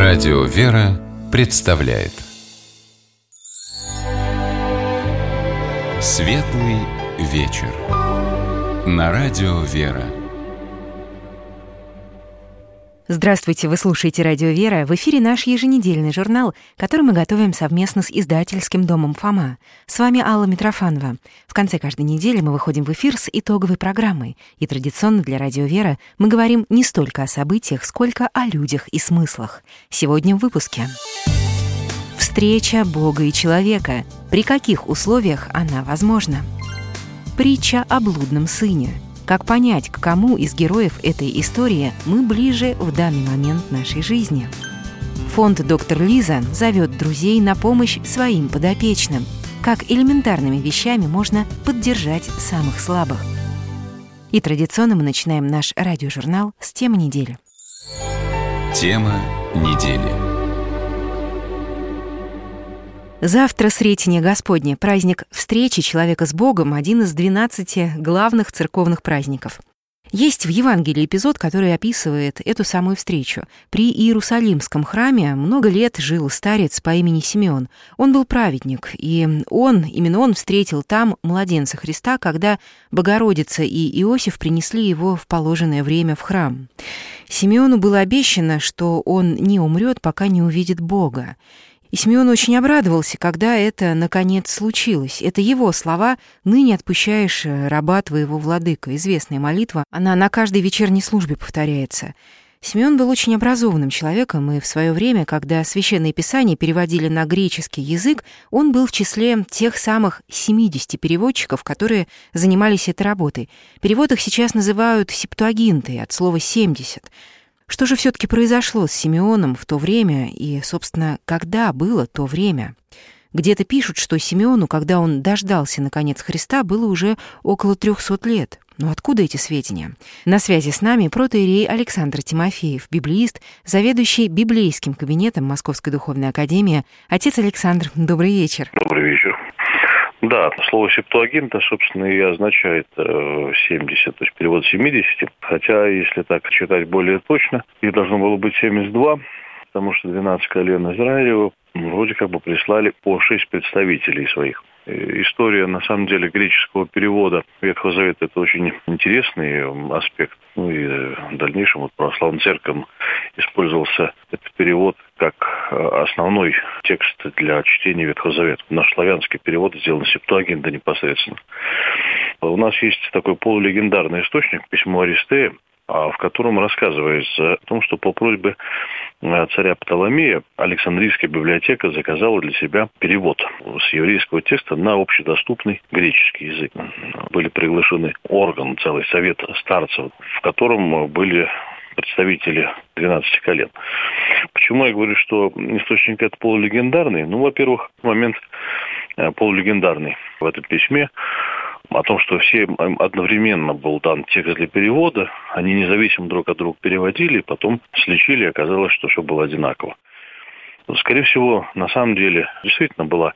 Радио «Вера» представляет Светлый вечер на Радио «Вера». Здравствуйте, вы слушаете «Радио Вера». В эфире наш еженедельный журнал, который мы готовим совместно с издательским домом «Фома». С вами Алла Митрофанова. В конце каждой недели мы выходим в эфир с итоговой программой. И традиционно для «Радио Вера» мы говорим не столько о событиях, сколько о людях и смыслах. Сегодня в выпуске. Встреча Бога и человека. При каких условиях она возможна? Притча о блудном сыне. Как понять, к кому из героев этой истории мы ближе в данный момент нашей жизни? Фонд «Доктор Лиза» зовет друзей на помощь своим подопечным. Как элементарными вещами можно поддержать самых слабых? И традиционно мы начинаем наш радиожурнал с темы недели. Тема недели. Завтра Сретение Господне, праздник встречи человека с Богом, один из 12 главных церковных праздников. Есть в Евангелии эпизод, который описывает эту самую встречу. При Иерусалимском храме много лет жил старец по имени Симеон. Он был праведник, и именно он встретил там младенца Христа, когда Богородица и Иосиф принесли его в положенное время в храм. Симеону было обещано, что он не умрет, пока не увидит Бога. И Симеон очень обрадовался, когда это, наконец, случилось. Это его слова «Ныне отпущаешь раба твоего, владыка». Известная молитва, она на каждой вечерней службе повторяется. Симеон был очень образованным человеком, и в свое время, когда Священное Писание переводили на греческий язык, он был в числе тех самых 70 переводчиков, которые занимались этой работой. Перевод их сейчас называют септуагинтой, от слова «70». Что же все-таки произошло с Симеоном в то время и, собственно, когда было то время? Где-то пишут, что Симеону, когда он дождался, наконец, Христа, было уже около 300 лет. Но откуда эти сведения? На связи с нами протоиерей Александр Тимофеев, библеист, заведующий библейским кабинетом Московской Духовной Академии. Отец Александр, добрый вечер. Добрый вечер. Да, слово «септуагинта», собственно, и означает 70, то есть перевод 70, хотя, если так читать более точно, их должно было быть 72, потому что 12 колен Израилева вроде как бы прислали по 6 представителей своих. История, на самом деле, греческого перевода Ветхого Завета – это очень интересный аспект. Ну и в дальнейшем вот православным церковью использовался этот перевод как основной текст для чтения Ветхого Завета. Наш славянский перевод сделан септуагинта непосредственно. У нас есть такой полулегендарный источник, письмо Аристея, в котором рассказывается о том, что по просьбе царя Птоломея Александрийская библиотека заказала для себя перевод с еврейского текста на общедоступный греческий язык. Были приглашены орган, целый совет старцев, в котором были представители 12 колен. Почему я говорю, что источник этот полулегендарный? Ну, во-первых, момент полулегендарный в этом письме о том, что всем одновременно был дан текст для перевода, они независимо друг от друга переводили, потом сличили, и оказалось, что все было одинаково. Скорее всего, на самом деле, действительно была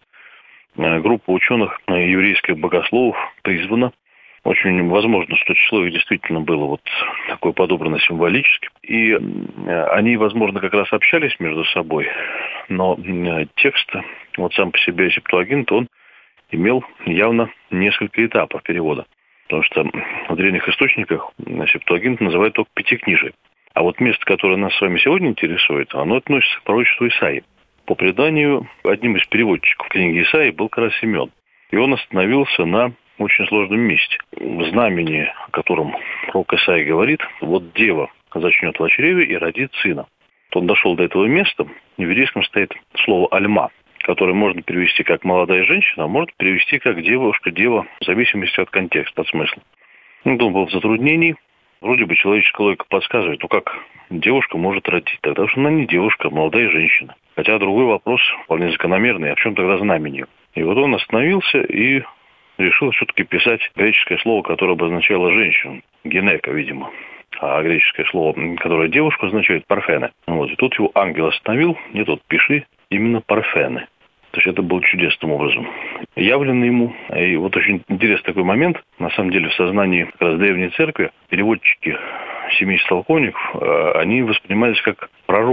группа ученых, еврейских богословов призвана. Очень возможно, что число их действительно было вот такое подобрано символически. И они, возможно, как раз общались между собой, но текст, вот сам по себе септуагинт, он имел явно несколько этапов перевода. Потому что в древних источниках септуагинт называют только пятикнижие. А вот место, которое нас с вами сегодня интересует, оно относится к пророчеству Исаии. По преданию, одним из переводчиков книги Исаии был как раз Симеон. И он остановился на очень сложном месте. В знамени, о котором пророк Исаия говорит, вот дева зачнет в чреве и родит сына. Он дошел до этого места, в еврейском стоит слово «альма», которое можно перевести как «молодая женщина», а можно перевести как «девушка», «дева», в зависимости от контекста, от смысла. Он был в затруднении. Вроде бы человеческая логика подсказывает, как девушка может родить. Тогда что она не девушка, а молодая женщина. Хотя другой вопрос, вполне закономерный, а в чем тогда знамение? И вот он остановился и решил все-таки писать греческое слово, которое обозначало женщину. Генека, видимо. А греческое слово, которое девушку означает, парфене. Вот. И тут его ангел остановил, не тут пиши, именно парфены. То есть это было чудесным образом явлено ему. И вот очень интересный такой момент. На самом деле в сознании как раз древней церкви переводчики 70 толковников, они воспринимались как пророки.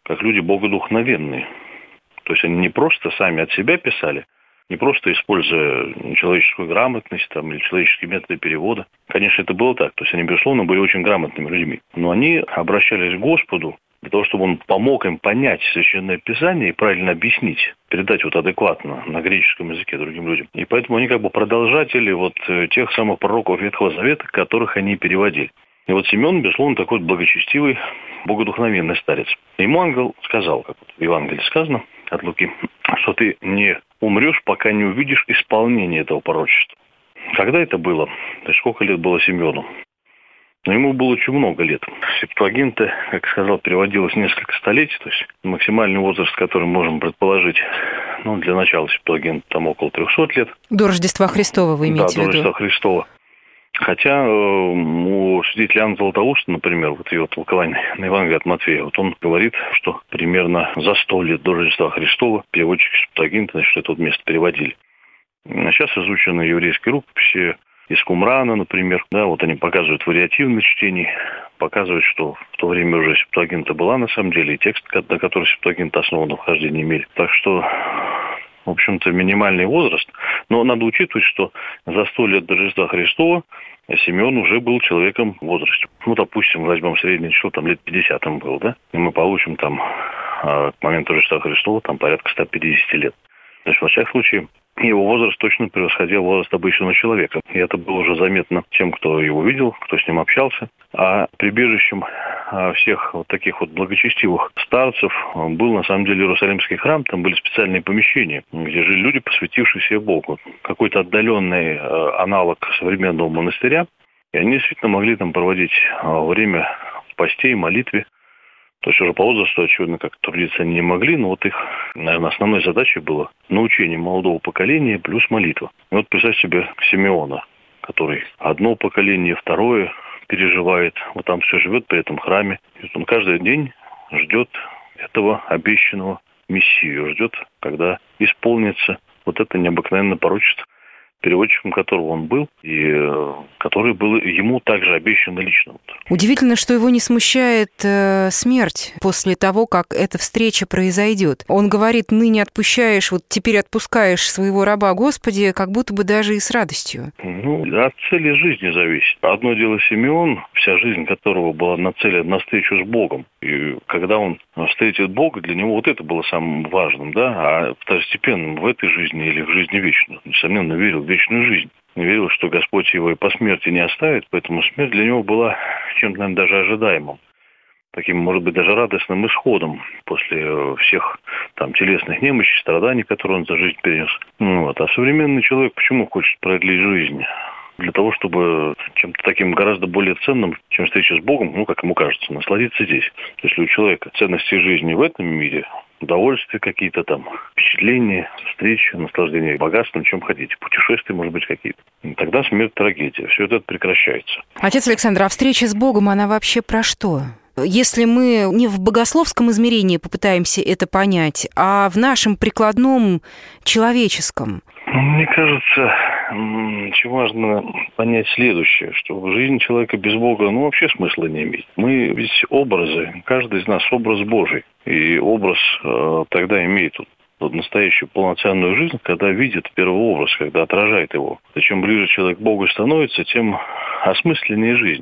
как люди богодухновенные. То есть они не просто сами от себя писали, не просто используя человеческую грамотность там, или человеческие методы перевода. Конечно, это было так. То есть они, безусловно, были очень грамотными людьми. Но они обращались к Господу для того, чтобы Он помог им понять Священное Писание и правильно объяснить, передать вот адекватно на греческом языке другим людям. И поэтому они как бы продолжатели вот тех самых пророков Ветхого Завета, которых они переводили. И вот Симеон, безусловно, такой благочестивый, богодухновенный старец. Ему ангел сказал, как в Евангелии сказано от Луки, что ты не умрешь, пока не увидишь исполнение этого пророчества. Когда это было? То есть сколько лет было Симеону? Но ему было очень много лет. Септуагинта, как сказал, переводилось несколько столетий, то есть максимальный возраст, который можем предположить, для начала Септуагинта там около 300 лет. До Рождества Христова вы имеете в виду? Да, до Рождества Христова. Хотя у святителя Иоанна Златоуста, например, вот его толкование на Евангелие от Матфея, вот он говорит, что примерно за 100 лет до Рождества Христова переводчики Септуагинта, значит, это вот место переводили. Сейчас изучены еврейские рукописи из Кумрана, например, да, вот они показывают вариативное чтение, показывают, что в то время уже Септуагинта была на самом деле, и текст, на который Септуагинта основан, вхождения имели. Так что, в общем-то, минимальный возраст. Но надо учитывать, что за 100 лет до Рождества Христова Симеон уже был человеком в возрасте. Допустим, возьмем среднее число, там лет 50 ему был, да? И мы получим там к моменту Рождества Христова там порядка 150 лет. То есть, во всяком случае, его возраст точно превосходил возраст обычного человека. И это было уже заметно тем, кто его видел, кто с ним общался. А прибежищем всех вот таких вот благочестивых старцев был на самом деле Иерусалимский храм. Там были специальные помещения, где жили люди, посвятившиеся Богу. Какой-то отдаленный аналог современного монастыря. И они действительно могли там проводить время в посте и молитве. То есть уже по возрасту, очевидно, как трудиться они не могли, но вот их, наверное, основной задачей было научение молодого поколения плюс молитва. И вот представь себе Симеона, который одно поколение, второе переживает, вот там все живет при этом храме. И он каждый день ждет этого обещанного Мессию, ждет, когда исполнится вот это необыкновенное пророчество, переводчиком которого он был, и который был ему также обещан лично. Удивительно, что его не смущает смерть после того, как эта встреча произойдет. Он говорит: ныне отпущаешь, вот теперь отпускаешь своего раба, Господи, как будто бы даже и с радостью. От цели жизни зависит. Одно дело Симеон, вся жизнь которого была нацелена на встречу с Богом. И когда он встретит Бога, для него вот это было самым важным, да, а второстепенным в этой жизни или в жизни вечной. Несомненно, верил в вечную жизнь. Верил, что Господь его и по смерти не оставит, поэтому смерть для него была чем-то, наверное, даже ожидаемым. Таким, может быть, даже радостным исходом после всех там телесных немощей, страданий, которые он за жизнь перенес. А современный человек почему хочет продлить жизнь? Для того, чтобы чем-то таким гораздо более ценным, чем встреча с Богом, как ему кажется, насладиться здесь. То есть, если у человека ценности жизни в этом мире, удовольствия какие-то там, впечатления, встречи, наслаждение богатством, чем хотите, путешествия, может быть, какие-то. Тогда смерть — трагедия. Все это прекращается. Отец Александр, а встреча с Богом, она вообще про что? Если мы не в богословском измерении попытаемся это понять, а в нашем прикладном человеческом. Мне кажется, очень важно понять следующее, что жизнь человека без Бога, вообще смысла не имеет. Мы ведь образы, каждый из нас образ Божий. И образ тогда имеет настоящую полноценную жизнь, когда видит первый образ, когда отражает его. И чем ближе человек к Богу становится, тем осмысленнее жизнь.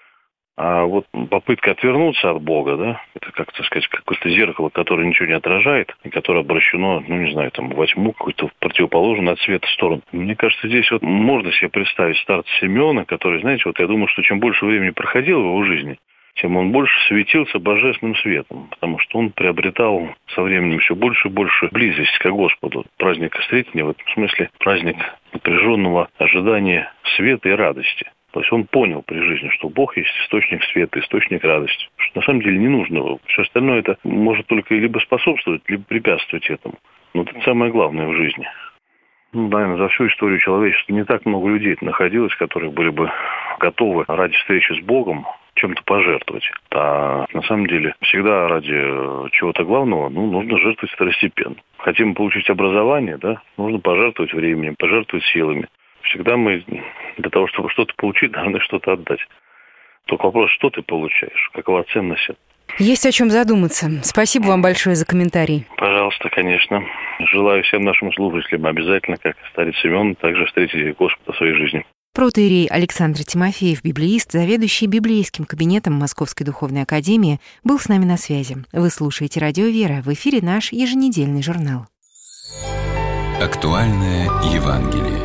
А вот попытка отвернуться от Бога, да, это, как так сказать, какое-то зеркало, которое ничего не отражает, и которое обращено, во тьму, какую-то противоположную от света сторону. Мне кажется, здесь можно себе представить старца Симеона, который, я думаю, что чем больше времени проходило в его жизни, тем он больше светился божественным светом, потому что он приобретал со временем все больше и больше близость к Господу. Праздник Встретения, в этом смысле праздник напряженного ожидания света и радости. То есть он понял при жизни, что Бог есть источник света, источник радости. Что на самом деле не нужно. Все остальное это может только либо способствовать, либо препятствовать этому. Но это самое главное в жизни. Наверное, за всю историю человечества не так много людей находилось, которые были бы готовы ради встречи с Богом чем-то пожертвовать. А на самом деле всегда ради чего-то главного нужно жертвовать второстепенно. Хотим получить образование, да, нужно пожертвовать временем, пожертвовать силами. Всегда мы для того, чтобы что-то получить, должны что-то отдать. Только вопрос, что ты получаешь, какова ценность. Есть о чем задуматься. Спасибо вам большое за комментарий. Пожалуйста, конечно. Желаю всем нашим слушателям обязательно, как и старец Симеон, также встретить Господа в своей жизни. Протоиерей Александр Тимофеев, библеист, заведующий библейским кабинетом Московской духовной академии, был с нами на связи. Вы слушаете «Радио Вера». В эфире наш еженедельный журнал. Актуальное Евангелие.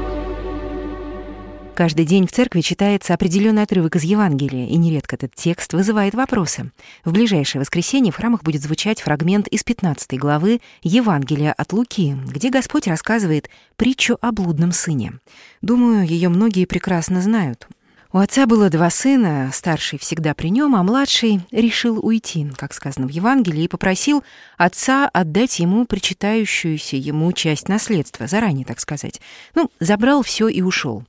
Каждый день в церкви читается определенный отрывок из Евангелия, и нередко этот текст вызывает вопросы. В ближайшее воскресенье в храмах будет звучать фрагмент из 15 главы Евангелия от Луки, где Господь рассказывает притчу о блудном сыне. Думаю, ее многие прекрасно знают. У отца было 2 сына, старший всегда при нем, а младший решил уйти, как сказано в Евангелии, и попросил отца отдать ему причитающуюся ему часть наследства, заранее, так сказать. Забрал все и ушел.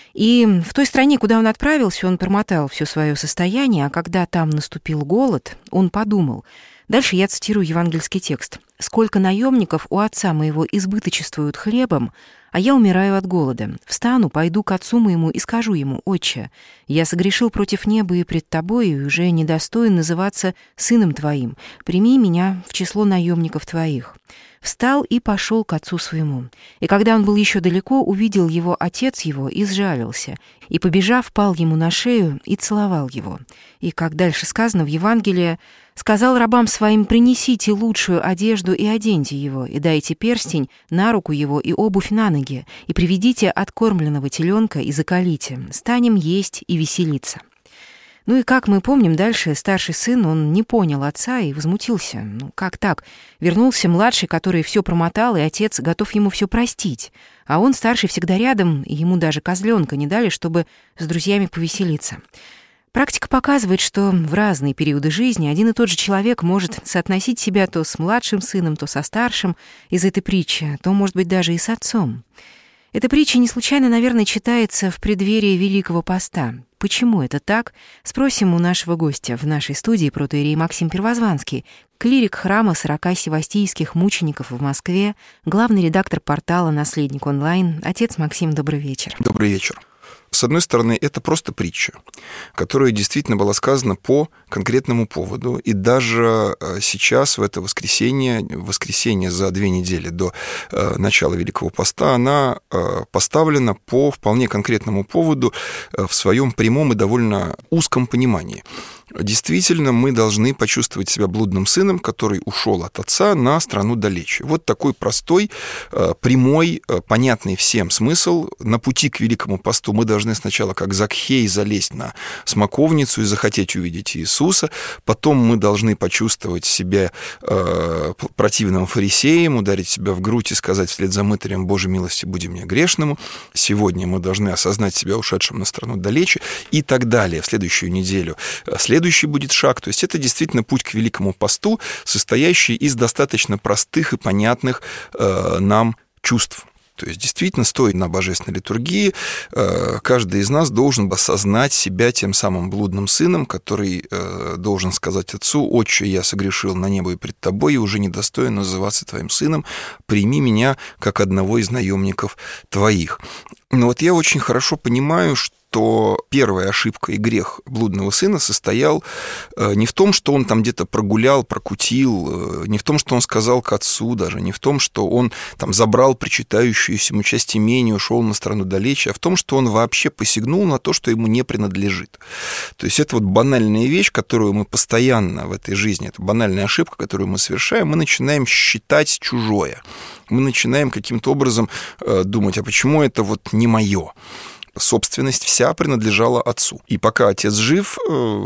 И в той стране, куда он отправился, он промотал все свое состояние, а когда там наступил голод, он подумал. Дальше я цитирую евангельский текст. «Сколько наемников у отца моего избыточествуют хлебом, а я умираю от голода. Встану, пойду к отцу моему и скажу ему: Отче, я согрешил против неба и пред тобою, и уже недостоин называться сыном твоим. Прими меня в число наемников твоих». Встал и пошел к отцу своему. И когда он был еще далеко, увидел его отец его и сжалился, и, побежав, пал ему на шею и целовал его. И, как дальше сказано в Евангелии, сказал рабам своим: принесите лучшую одежду и оденьте его, и дайте перстень на руку его и обувь на ноги, и приведите откормленного теленка и заколите, станем есть и веселиться. И как мы помним, дальше старший сын, он не понял отца и возмутился. Как так? Вернулся младший, который все промотал, и отец готов ему все простить. А он, старший, всегда рядом, и ему даже козленка не дали, чтобы с друзьями повеселиться. Практика показывает, что в разные периоды жизни один и тот же человек может соотносить себя то с младшим сыном, то со старшим из этой притчи, то, может быть, даже и с отцом. Эта притча не случайно, наверное, читается в преддверии Великого Поста. Почему это так? Спросим у нашего гостя в нашей студии протоиерей Максим Первозванский, клирик храма 40 севастийских мучеников в Москве, главный редактор портала «Наследник онлайн». Отец Максим, добрый вечер. Добрый вечер. С одной стороны, это просто притча, которая действительно была сказана по конкретному поводу. И даже сейчас, в это воскресенье за 2 недели до начала Великого Поста, она поставлена по вполне конкретному поводу в своем прямом и довольно узком понимании. Действительно, мы должны почувствовать себя блудным сыном, который ушел от отца на страну далече. Вот такой простой, прямой, понятный всем смысл. На пути к Великому Посту мы должны сначала, как Закхей, залезть на смоковницу и захотеть увидеть Иисуса. Потом мы должны почувствовать себя противным фарисеем, ударить себя в грудь и сказать вслед за мытарем: «Боже милости, буди мне грешному». Сегодня мы должны осознать себя ушедшим на страну далече и так далее. В следующую неделю следующий будет шаг. То есть это действительно путь к Великому Посту, состоящий из достаточно простых и понятных нам чувств. То есть действительно, стоя на божественной литургии, каждый из нас должен осознать себя тем самым блудным сыном, который должен сказать отцу: «Отче, я согрешил на небо и пред тобой, и уже недостоин называться твоим сыном, прими меня как одного из наемников твоих». Но вот я очень хорошо понимаю, что первая ошибка и грех блудного сына состоял не в том, что он там где-то прогулял, прокутил, не в том, что он сказал к отцу даже, не в том, что он там забрал причитающуюся ему часть имения, ушел на страну далече, а в том, что он вообще посягнул на то, что ему не принадлежит. То есть это вот банальная вещь, которую мы постоянно в этой жизни, это банальная ошибка, которую мы совершаем, мы начинаем считать чужое. Мы начинаем каким-то образом думать: а почему это вот не мое? Собственность вся принадлежала отцу. И пока отец жив,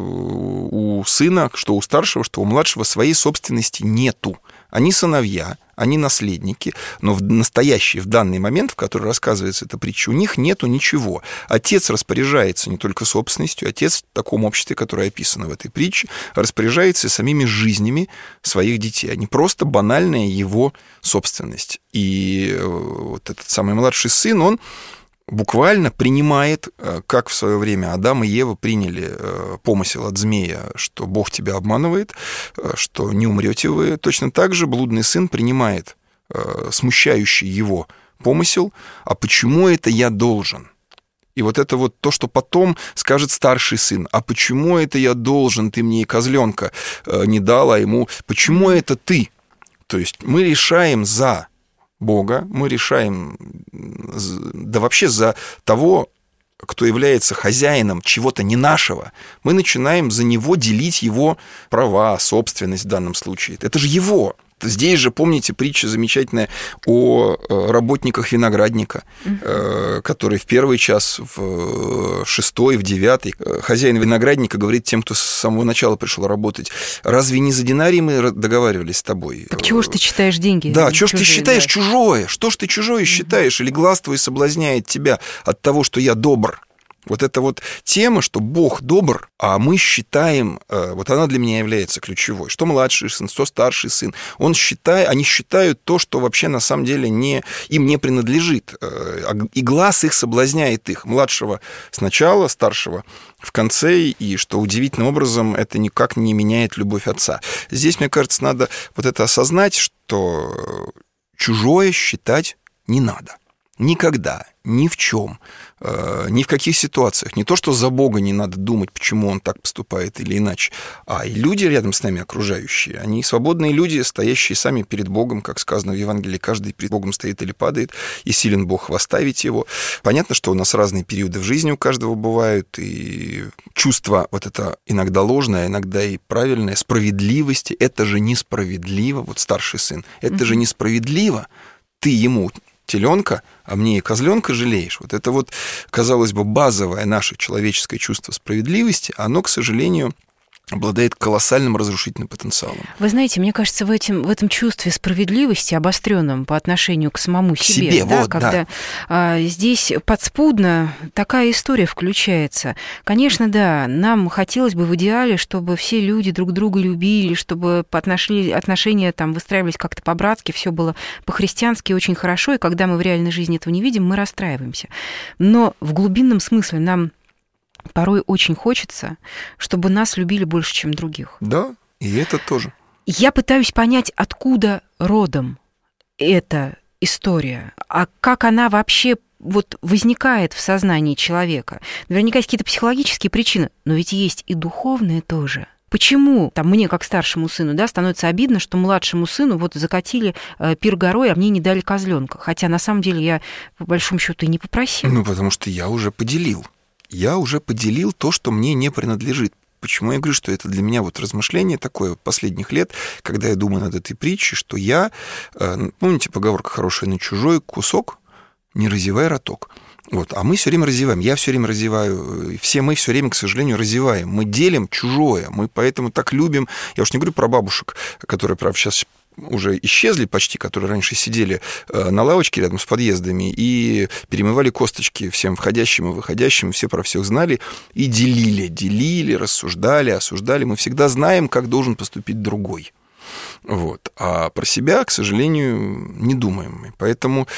у сына, что у старшего, что у младшего, своей собственности нету. Они сыновья, они наследники, но в настоящий, в данный момент, в который рассказывается эта притча, у них нету ничего. Отец распоряжается не только собственностью, отец в таком обществе, которое описано в этой притче, распоряжается самими жизнями своих детей. Они просто банальная его собственность. И вот этот самый младший сын, он буквально принимает, как в свое время Адам и Ева приняли помысел от змея, что Бог тебя обманывает, что не умрете вы. Точно так же блудный сын принимает смущающий его помысел: а почему это я должен? И вот это вот то, что потом скажет старший сын. А почему это я должен? Ты мне и козленка не дал, а ему... Почему это ты? То есть мы решаем за Бога, мы решаем да вообще за того, кто является хозяином чего-то не нашего. Мы начинаем за него делить его права, собственность в данном случае. Это же его. Здесь же, помните, притча замечательная о работниках виноградника, который в первый час, в шестой, в девятый, хозяин виноградника говорит тем, кто с самого начала пришел работать: разве не за динарий мы договаривались с тобой? Так чего ж ты считаешь деньги? Да, чего ж ты считаешь да. чужое? Что ж ты чужое считаешь? Или глаз твой соблазняет тебя от того, что я добр? Вот эта вот тема, что Бог добр, а мы считаем, вот она для меня является ключевой, что младший сын, что старший сын, они считают то, что вообще на самом деле им не принадлежит, и глаз их соблазняет их, младшего сначала, старшего в конце, и что удивительным образом это никак не меняет любовь отца. Здесь, мне кажется, надо вот это осознать, что чужое считать не надо. Никогда, ни в чем, ни в каких ситуациях. Не то, что за Бога не надо думать, почему он так поступает или иначе, а и люди рядом с нами окружающие, они свободные люди, стоящие сами перед Богом, как сказано в Евангелии, каждый перед Богом стоит или падает, и силен Бог восставить его. Понятно, что у нас разные периоды в жизни у каждого бывают, и чувство вот это иногда ложное, иногда и правильное, справедливости, это же несправедливо, вот старший сын, это же несправедливо, ты ему теленка, а мне и козленка жалеешь. Вот это вот, казалось бы, базовое наше человеческое чувство справедливости, оно, к сожалению, обладает колоссальным разрушительным потенциалом. Вы знаете, мне кажется, в этом чувстве справедливости, обостренном по отношению к самому себе, да, вот, когда здесь подспудно такая история включается. Конечно, да, нам хотелось бы в идеале, чтобы все люди друг друга любили, чтобы отношения там выстраивались как-то по-братски, все было по-христиански очень хорошо, и когда мы в реальной жизни этого не видим, мы расстраиваемся. Но в глубинном смысле нам порой очень хочется, чтобы нас любили больше, чем других. Да, и это тоже. Я пытаюсь понять, откуда родом эта история, а как она вообще вот возникает в сознании человека. Наверняка есть какие-то психологические причины, но ведь есть и духовные тоже. Почему там мне, как старшему сыну, да, становится обидно, что младшему сыну вот закатили пир горой, а мне не дали козленка? Хотя на самом деле я, по большому счету, и не попросила. Ну, потому что я уже поделил. Я уже поделил то, что мне не принадлежит. Почему я говорю, что это для меня вот размышление такое последних лет, когда я думаю над этой притчей, что я, помните, поговорка хорошая: на чужой кусок не разевай роток. Вот, а мы все время разеваем, я все время разеваю, все мы все время, к сожалению, разеваем. Мы делим чужое, мы поэтому так любим. Я уж не говорю про бабушек, которые, правда, сейчас уже исчезли почти, которые раньше сидели на лавочке рядом с подъездами и перемывали косточки всем входящим и выходящим, все про всех знали, и делили, рассуждали, осуждали. Мы всегда знаем, как должен поступить другой. Вот. А про себя, к сожалению, не думаем. Поэтому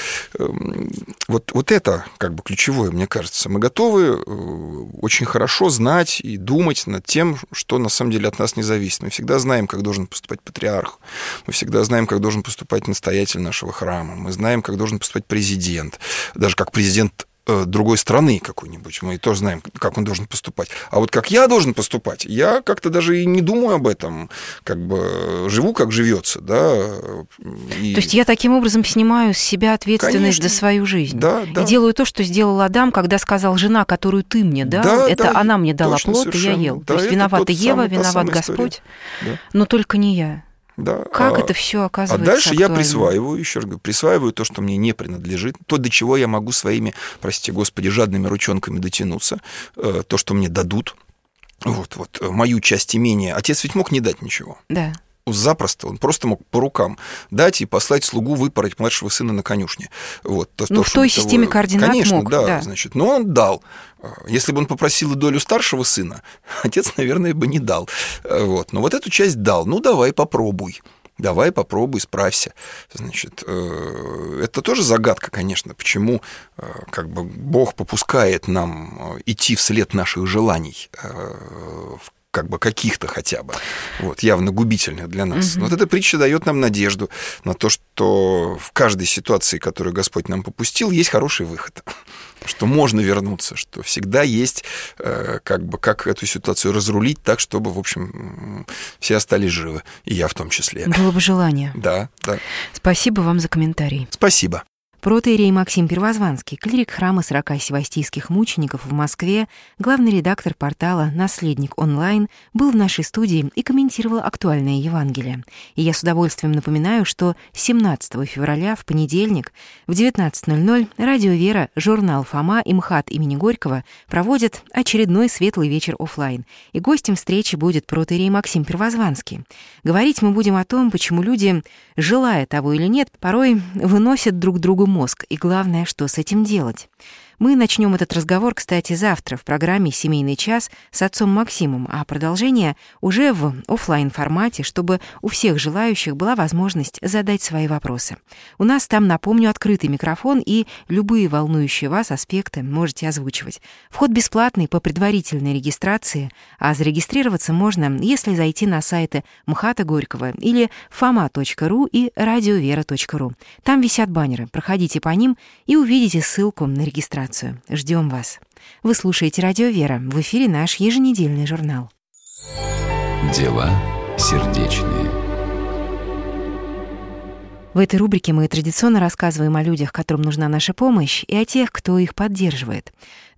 вот это как бы ключевое, мне кажется. Мы готовы очень хорошо знать и думать над тем, что на самом деле от нас не зависит. Мы всегда знаем, как должен поступать патриарх. Мы всегда знаем, как должен поступать настоятель нашего храма. Мы знаем, как должен поступать президент. Даже как президент другой страны какой-нибудь, мы тоже знаем, как он должен поступать. А вот как я должен поступать, я как-то даже и не думаю об этом, как бы живу, как живется, да. И... То есть я таким образом снимаю с себя ответственность, конечно, за свою жизнь. Да, да. И делаю то, что сделал Адам, когда сказал: жена, которую ты мне дал, это она мне дала плод, совершенно. И я ел. Да, то есть виновата Ева, виноват Господь, да. Но только не я. Да. Как это все оказывается? А дальше актуально? Я присваиваю, еще раз говорю, присваиваю то, что мне не принадлежит, то, до чего я могу своими, простите Господи, жадными ручонками дотянуться, то, что мне дадут. Вот, мою часть имения. Отец ведь мог не дать ничего. Да. Запросто, он просто мог по рукам дать и послать слугу выпороть младшего сына на конюшне. Вот, в той системе координат конечно, мог. Да, значит, но он дал. Если бы он попросил долю старшего сына, отец, наверное, бы не дал. Вот. Но вот эту часть дал. Ну, давай попробуй, справься. Значит, это тоже загадка, конечно, почему как бы Бог попускает нам идти вслед наших желаний каких-то хотя бы, явно губительных для нас. Но вот эта притча дает нам надежду на то, что в каждой ситуации, которую Господь нам попустил, есть хороший выход. Что можно вернуться, что всегда есть, как эту ситуацию разрулить так, чтобы, в общем, все остались живы, и я в том числе. Было бы желание. Да. Спасибо вам за комментарий. Спасибо. Протоиерей Максим Первозванский, клирик храма 40 севастийских мучеников в Москве, главный редактор портала «Наследник онлайн», был в нашей студии и комментировал актуальное Евангелие. И я с удовольствием напоминаю, что 17 февраля, в понедельник, в 19:00 Радио Вера, журнал «Фома» и МХАТ имени Горького проводят очередной светлый вечер офлайн. И гостем встречи будет протоиерей Максим Первозванский. Говорить мы будем о том, почему люди, желая того или нет, порой выносят друг другу мозг, и главное, что с этим делать. Мы начнем этот разговор, кстати, завтра в программе «Семейный час» с отцом Максимом, а продолжение уже в офлайн-формате, чтобы у всех желающих была возможность задать свои вопросы. У нас там, напомню, открытый микрофон, и любые волнующие вас аспекты можете озвучивать. Вход бесплатный по предварительной регистрации, а зарегистрироваться можно, если зайти на сайты МХАТа Горького или foma.ru и radiovera.ru. Там висят баннеры, проходите по ним и увидите ссылку на регистрацию. Ждем вас. Вы слушаете «Радио Вера». В эфире наш еженедельный журнал. Дела сердечные. В этой рубрике мы традиционно рассказываем о людях, которым нужна наша помощь, и о тех, кто их поддерживает.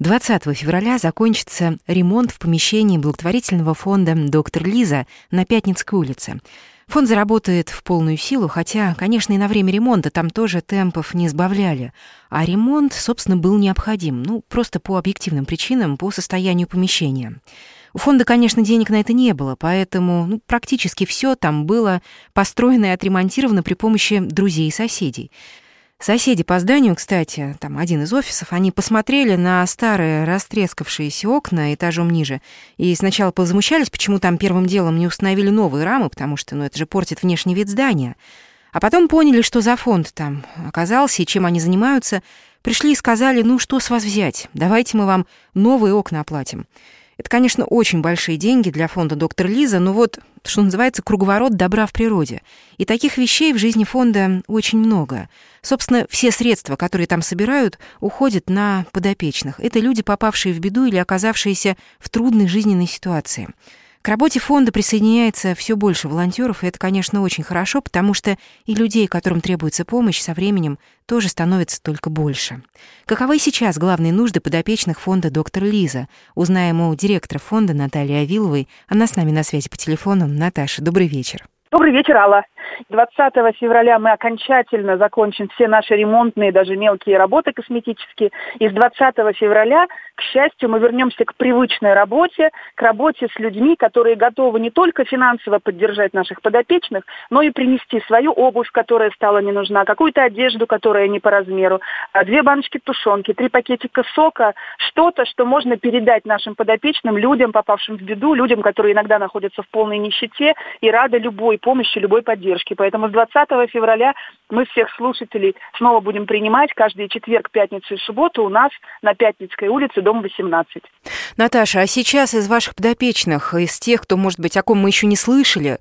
20 февраля закончится ремонт в помещении благотворительного фонда «Доктор Лиза» на Пятницкой улице. Фонд заработает в полную силу, хотя, конечно, и на время ремонта там тоже темпов не сбавляли. А ремонт, собственно, был необходим, просто по объективным причинам, по состоянию помещения. У фонда, конечно, денег на это не было, поэтому практически все там было построено и отремонтировано при помощи друзей и соседей. Соседи по зданию, кстати, там один из офисов, они посмотрели на старые растрескавшиеся окна этажом ниже и сначала позамущались, почему там первым делом не установили новые рамы, потому что, это же портит внешний вид здания. А потом поняли, что за фонд там оказался и чем они занимаются. Пришли и сказали, что с вас взять, давайте мы вам новые окна оплатим. Это, конечно, очень большие деньги для фонда «Доктор Лиза», но что называется, круговорот добра в природе. И таких вещей в жизни фонда очень много. Собственно, все средства, которые там собирают, уходят на подопечных. Это люди, попавшие в беду или оказавшиеся в трудной жизненной ситуации. К работе фонда присоединяется все больше волонтеров, и это, конечно, очень хорошо, потому что и людей, которым требуется помощь, со временем тоже становится только больше. Каковы сейчас главные нужды подопечных фонда «Доктор Лиза»? Узнаем у директора фонда Натальи Авиловой. Она с нами на связи по телефону. Наташа, добрый вечер. Добрый вечер, Алла. 20 февраля мы окончательно закончим все наши ремонтные, даже мелкие работы косметические. И с 20 февраля, к счастью, мы вернемся к привычной работе, к работе с людьми, которые готовы не только финансово поддержать наших подопечных, но и принести свою обувь, которая стала не нужна, какую-то одежду, которая не по размеру, 2 баночки тушенки, 3 пакетика сока, что-то, что можно передать нашим подопечным, людям, попавшим в беду, людям, которые иногда находятся в полной нищете и рады любой помощи, любой поддержки. Поэтому с 20 февраля мы всех слушателей снова будем принимать каждый четверг, пятницу и субботу у нас на Пятницкой улице, дом 18. Наташа, а сейчас из ваших подопечных, из тех, кто, может быть, о ком мы еще не слышали,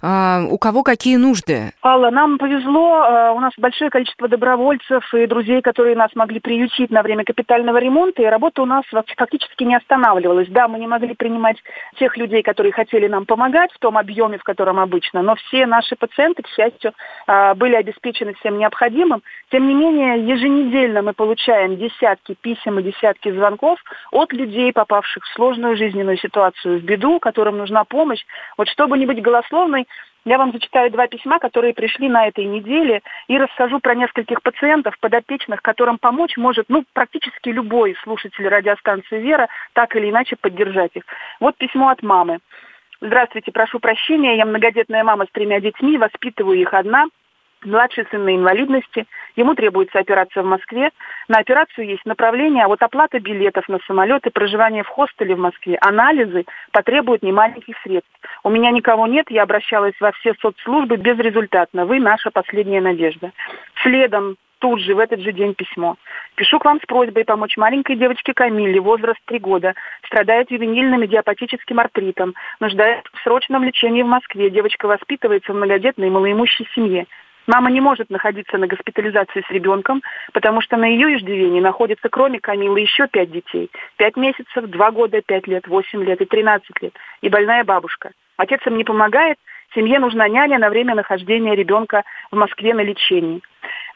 у кого какие нужды? Алла, нам повезло, у нас большое количество добровольцев и друзей, которые нас могли приютить на время капитального ремонта, и работа у нас фактически не останавливалась. Да, мы не могли принимать тех людей, которые хотели нам помогать в том объеме, в котором обычно, но все наши пациенты, к счастью, были обеспечены всем необходимым. Тем не менее, еженедельно мы получаем десятки писем и десятки звонков от людей, попавших в сложную жизненную ситуацию, в беду, которым нужна помощь. Чтобы не быть голословной, я вам зачитаю 2 письма, которые пришли на этой неделе, и расскажу про нескольких пациентов, подопечных, которым помочь может практически любой слушатель радиостанции «Вера», так или иначе поддержать их. Вот письмо от мамы. Здравствуйте, прошу прощения, я многодетная мама с 3 детьми, воспитываю их одна. Младший сын на инвалидности, ему требуется операция в Москве. На операцию есть направление, а оплата билетов на самолет и проживание в хостеле в Москве, анализы потребуют немаленьких средств. У меня никого нет, я обращалась во все соцслужбы безрезультатно. Вы наша последняя надежда. Следом тут же, в этот же день письмо. Пишу к вам с просьбой помочь маленькой девочке Камилле, возраст 3 года, страдает ювенильным идиопатическим артритом, нуждается в срочном лечении в Москве. Девочка воспитывается в многодетной и малоимущей семье. Мама не может находиться на госпитализации с ребенком, потому что на ее иждивении находится, кроме Камилы, еще 5 детей. 5 месяцев, 2 года, 5 лет, 8 лет и 13 лет. И больная бабушка. Отец им не помогает, семье нужна няня на время нахождения ребенка в Москве на лечении.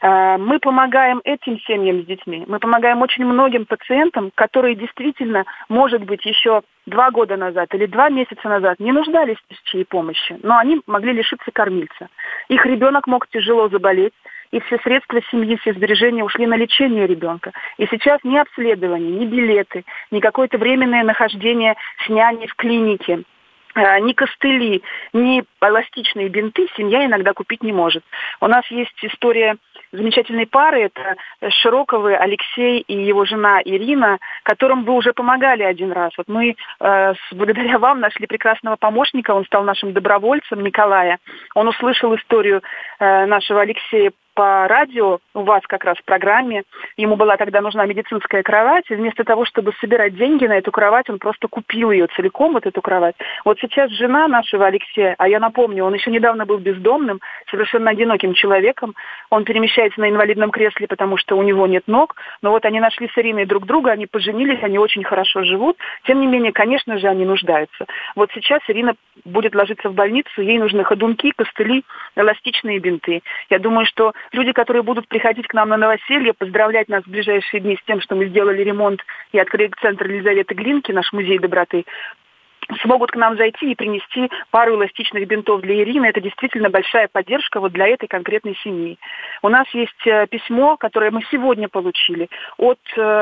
Мы помогаем этим семьям с детьми. Мы помогаем очень многим пациентам, которые действительно, может быть, еще 2 года назад или 2 месяца назад не нуждались в чьей помощи, но они могли лишиться кормильца. Их ребенок мог тяжело заболеть, и все средства семьи, все сбережения ушли на лечение ребенка. И сейчас ни обследование, ни билеты, ни какое-то временное нахождение с няней в клинике, ни костыли, ни эластичные бинты семья иногда купить не может. У нас есть история замечательной пары, это Широковы Алексей и его жена Ирина, которым вы уже помогали один раз. Вот мы благодаря вам нашли прекрасного помощника, он стал нашим добровольцем, Николая. Он услышал историю нашего Алексея по радио, у вас как раз в программе. Ему была тогда нужна медицинская кровать, и вместо того, чтобы собирать деньги на эту кровать, он просто купил ее целиком, вот эту кровать. Вот сейчас жена нашего Алексея, а я напомню, он еще недавно был бездомным, совершенно одиноким человеком, он перемещается на инвалидном кресле, потому что у него нет ног, но вот они нашли с Ириной друг друга, они поженились, они очень хорошо живут, тем не менее, конечно же, они нуждаются. Вот сейчас Ирина будет ложиться в больницу, ей нужны ходунки, костыли, эластичные бинты. Я думаю, что люди, которые будут приходить к нам на новоселье, поздравлять нас в ближайшие дни с тем, что мы сделали ремонт и открыли центр Елизаветы Глинки, наш музей доброты, смогут к нам зайти и принести пару эластичных бинтов для Ирины. Это действительно большая поддержка вот для этой конкретной семьи. У нас есть письмо, которое мы сегодня получили от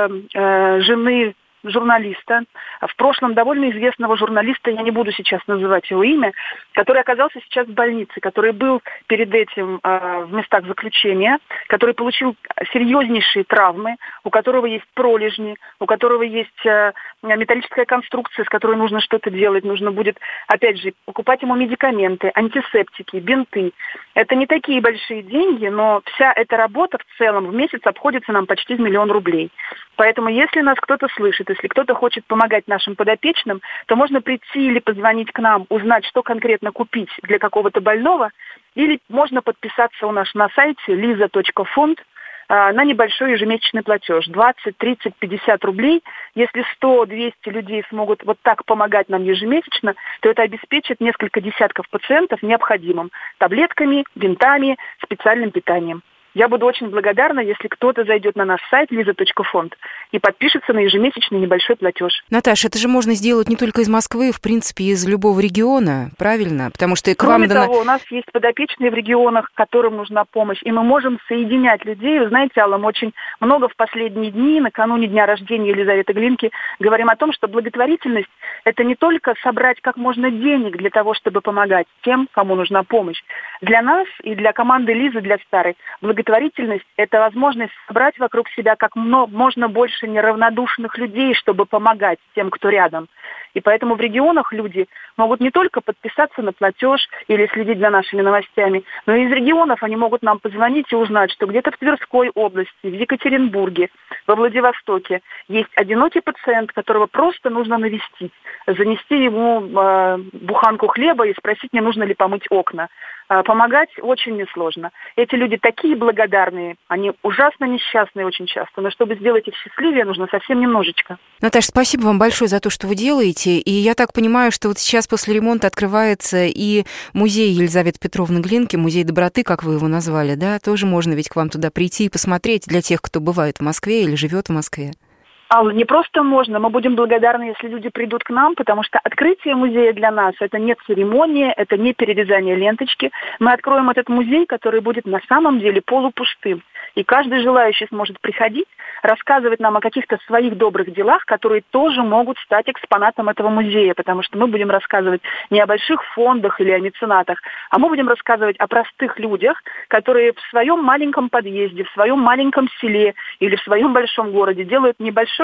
жены журналиста, в прошлом довольно известного журналиста, я не буду сейчас называть его имя, который оказался сейчас в больнице, который был перед этим в местах заключения, который получил серьезнейшие травмы, у которого есть пролежни, у которого есть металлическая конструкция, с которой нужно что-то делать, нужно будет, опять же, покупать ему медикаменты, антисептики, бинты. Это не такие большие деньги, но вся эта работа в целом в месяц обходится нам почти в 1 000 000 рублей. Поэтому если нас кто-то слышит, если кто-то хочет помогать нашим подопечным, то можно прийти или позвонить к нам, узнать, что конкретно купить для какого-то больного, или можно подписаться у нас на сайте liza.fond на небольшой ежемесячный платеж 20, 30, 50 рублей. Если 100-200 людей смогут вот так помогать нам ежемесячно, то это обеспечит несколько десятков пациентов необходимым таблетками, бинтами, специальным питанием. Я буду очень благодарна, если кто-то зайдет на наш сайт liza.fond и подпишется на ежемесячный небольшой платеж. Наташа, это же можно сделать не только из Москвы, в принципе, из любого региона, правильно? Потому что Кроме того, у нас есть подопечные в регионах, которым нужна помощь, и мы можем соединять людей. Вы знаете, Алла, мы очень много в последние дни, накануне дня рождения Елизаветы Глинки, говорим о том, что благотворительность – это не только собрать как можно денег для того, чтобы помогать тем, кому нужна помощь. Для нас и для команды Лизы, для Старой, благотворительность – это возможность собрать вокруг себя как можно больше неравнодушных людей, чтобы помогать тем, кто рядом. И поэтому в регионах люди могут не только подписаться на платеж или следить за нашими новостями, но и из регионов они могут нам позвонить и узнать, что где-то в Тверской области, в Екатеринбурге, во Владивостоке есть одинокий пациент, которого просто нужно навестить, занести ему буханку хлеба и спросить, не нужно ли помыть окна. Помогать очень несложно. Эти люди такие благодарные, они ужасно несчастные очень часто, но чтобы сделать их счастливее, нужно совсем немножечко. Наташа, спасибо вам большое за то, что вы делаете. И я так понимаю, что вот сейчас после ремонта открывается и музей Елизаветы Петровны Глинки, музей доброты, как вы его назвали, да? Тоже можно ведь к вам туда прийти и посмотреть для тех, кто бывает в Москве или живет в Москве. Алла, не просто можно, мы будем благодарны, если люди придут к нам, потому что открытие музея для нас – это не церемония, это не перерезание ленточки. Мы откроем этот музей, который будет на самом деле полупустым. И каждый желающий сможет приходить, рассказывать нам о каких-то своих добрых делах, которые тоже могут стать экспонатом этого музея, потому что мы будем рассказывать не о больших фондах или о меценатах, а мы будем рассказывать о простых людях, которые в своем маленьком подъезде, в своем маленьком селе или в своем большом городе делают небольшое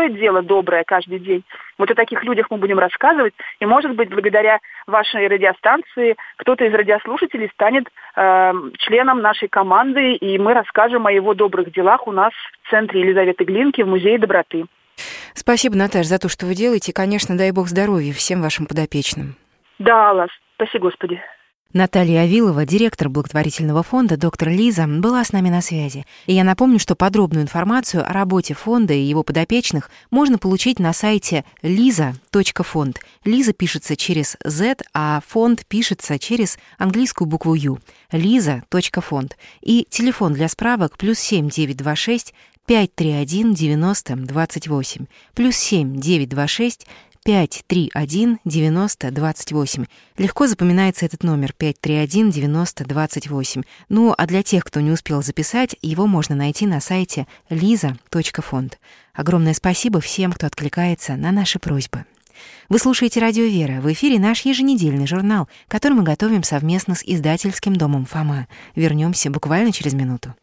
совершают дело доброе каждый день. Вот о таких людях мы будем рассказывать, и, может быть, благодаря вашей радиостанции кто-то из радиослушателей станет членом нашей команды, и мы расскажем о его добрых делах у нас в центре Елизаветы Глинки в Музее доброты. Спасибо, Наташа, за то, что вы делаете. И, конечно, дай бог здоровья всем вашим подопечным. Да, Алла, спаси Господи. Наталья Авилова, директор благотворительного фонда «Доктор Лиза», была с нами на связи. И я напомню, что подробную информацию о работе фонда и его подопечных можно получить на сайте liza.fond. Лиза пишется через Z, а фонд пишется через английскую букву U. liza.fond. И телефон для справок +7 926 531 90 28. +7 926 531 90 28. Легко запоминается этот номер 531 90 28. Ну, а для тех, кто не успел записать, его можно найти на сайте liza.fond. Огромное спасибо всем, кто откликается на наши просьбы. Вы слушаете «Радио Вера». В эфире наш еженедельный журнал, который мы готовим совместно с издательским домом «Фома». Вернемся буквально через минуту.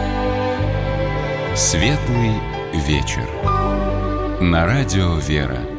Светлый вечер. На радио «Вера».